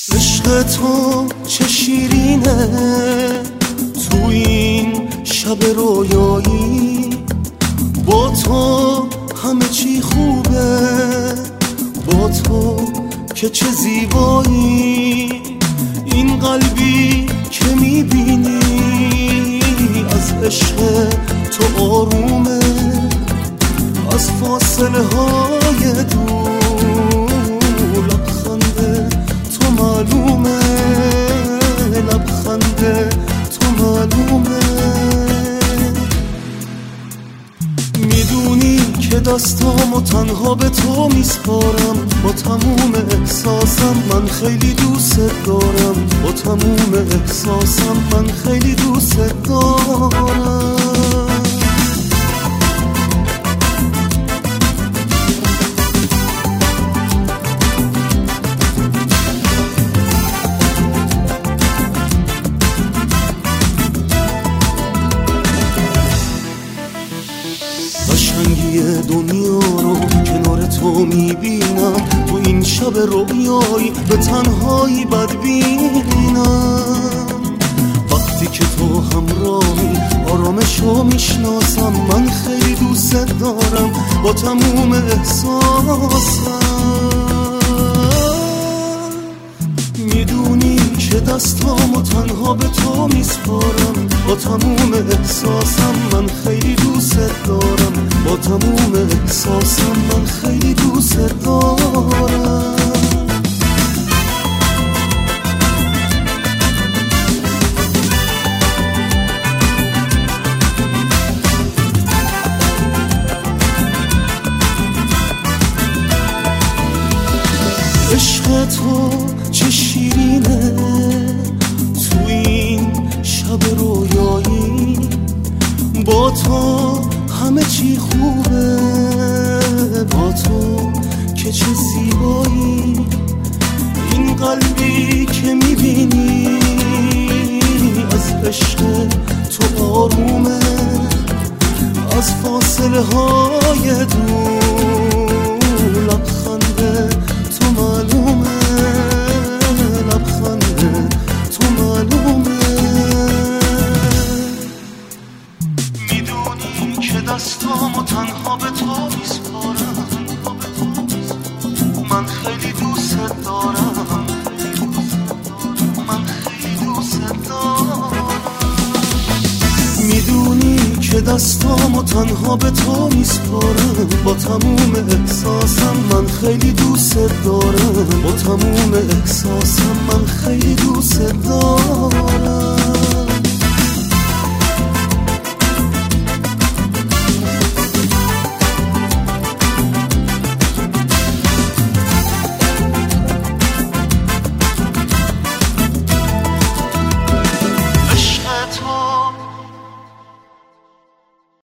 عشق تو چه شیرینه تو این شب رویایی، با تو همه چی خوبه، با تو که چه زیبایی. این قلبی که میبینی از عشق تو آرومه، از فاصله های دور لبخنده تو معلومه، لبخنده تو معلومه. میدونی که دستامو تنها به تو میسپارم، با تموم احساسم من خیلی دوست دارم، با تموم احساسم من خیلی دوست دارم. قشنگی دنیا رو کنار تو میبینم، تو این شب رویایی به تنهایی بدبینم. وقتی که تو همراهی آرامشو میشناسم، من خیلی دوست دارم با تموم احساسم. میدونی که دستامو تنها به تو میسپارم، با تموم احساسم من خیلی دوست دارم، با تموم احساسم من خیلی دوست دارم. عشق تو چه شیرینه تو این شب رویایی، با تو همه چی خوبه، با تو که چه زیبایی. این قلبی که میبینی از عشق تو آرومه، از فاصله های دور لبخنده تو معلومه، لبخنده تو معلومه. میدونی که دستامو تنها به تو میسپارم، من خیلی دوست دارم، من خیلی دوست دارم. میدونی که دستامو تنها به تو میسپارم، با تموم احساسم من خیلی دوست دارم، با تموم احساسم من خیلی دوست دارم.